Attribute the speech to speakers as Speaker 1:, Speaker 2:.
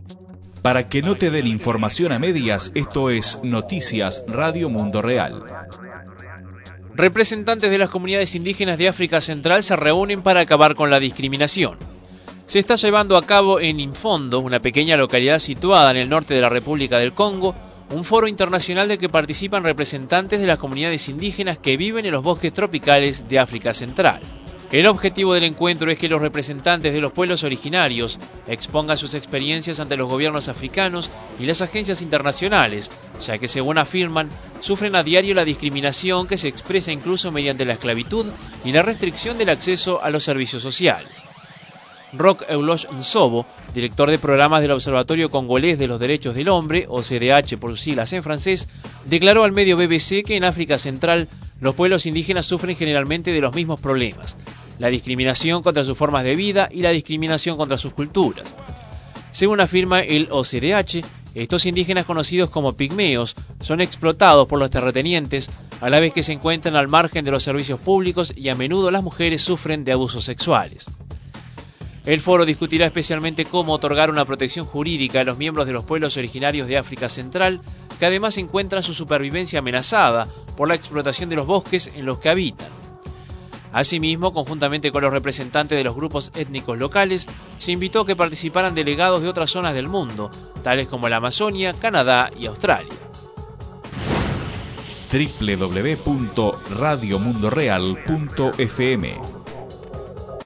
Speaker 1: Para que no te den información a medias, esto es Noticias Radio Mundo Real.
Speaker 2: Representantes de las comunidades indígenas de África Central se reúnen para acabar con la discriminación. Se está llevando a cabo en Infondo, una pequeña localidad situada en el norte de la República del Congo, un foro internacional del que participan representantes de las comunidades indígenas que viven en los bosques tropicales de África Central. El objetivo del encuentro es que los representantes de los pueblos originarios expongan sus experiencias ante los gobiernos africanos y las agencias internacionales, ya que, según afirman, sufren a diario la discriminación que se expresa incluso mediante la esclavitud y la restricción del acceso a los servicios sociales. Roch Euloge Nsobo, director de programas del Observatorio Congolés de los Derechos del Hombre, o CDH por sus siglas en francés, declaró al medio BBC que en África Central los pueblos indígenas sufren generalmente de los mismos problemas: la discriminación contra sus formas de vida y la discriminación contra sus culturas. Según afirma el OCDH, estos indígenas conocidos como pigmeos son explotados por los terratenientes a la vez que se encuentran al margen de los servicios públicos y a menudo las mujeres sufren de abusos sexuales. El foro discutirá especialmente cómo otorgar una protección jurídica a los miembros de los pueblos originarios de África Central, que además encuentran su supervivencia amenazada por la explotación de los bosques en los que habitan. Asimismo, conjuntamente con los representantes de los grupos étnicos locales, se invitó a que participaran delegados de otras zonas del mundo, tales como la Amazonia, Canadá y Australia.
Speaker 1: www.radiomundoreal.fm